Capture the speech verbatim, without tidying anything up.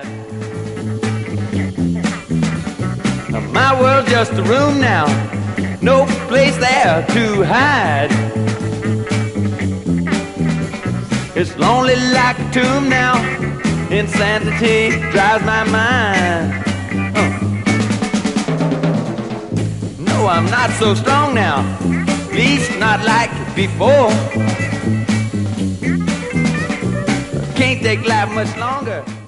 My world's just a room now, no place there to hide. It's lonely like a tomb now, insanity drives my mind. uh. No, I'm not so strong now, at least not like before. Can't take life much longer.